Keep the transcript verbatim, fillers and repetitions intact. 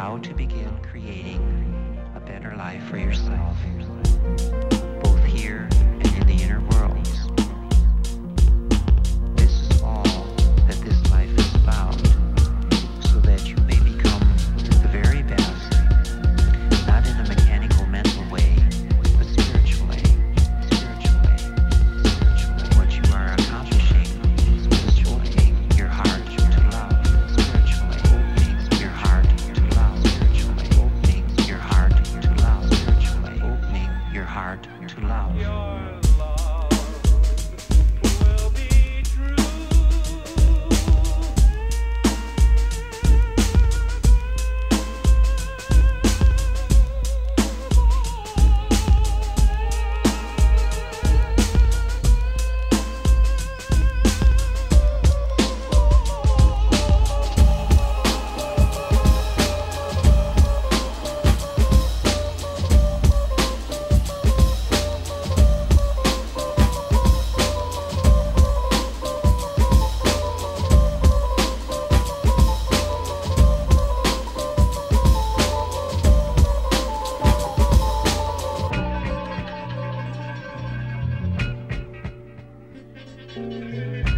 how to begin creating a better life for yourself, both here and in the inner worlds. This is all that this life is about, so that you may become the very best, not in a mechanical mental way, but spiritually, spiritually, spiritually. What you are accomplishing is opening your heart to love, spiritually, opening your heart to love, spiritually, opening your heart to love, spiritually, opening your heart to love. Thank you.